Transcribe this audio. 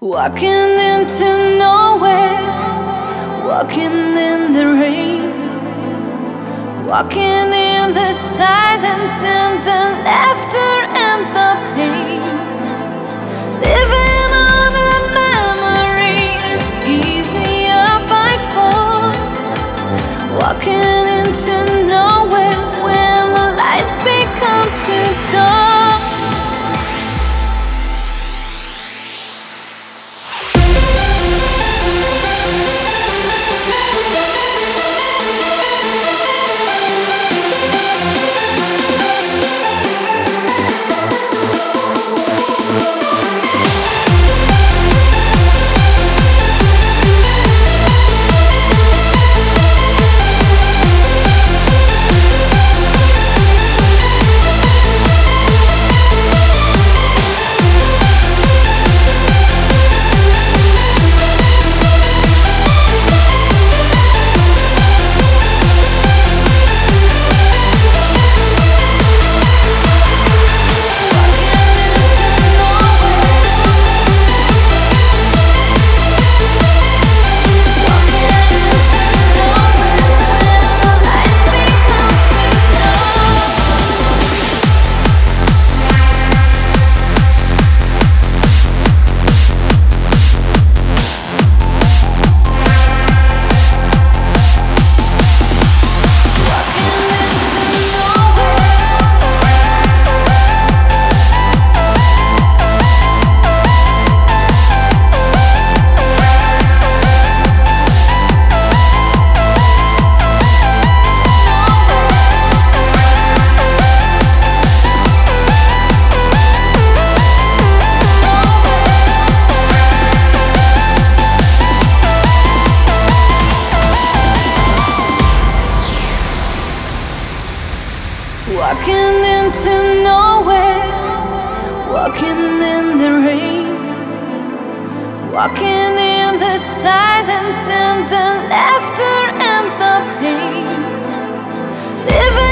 Walking into nowhere, walking in the rain, walking in the silence and the laughter and the pain. Living on a memory is easier by far. Walking into nowhere when the lights become too dark. Walking into nowhere, walking in the rain, walking in the silence and the laughter and the pain. Living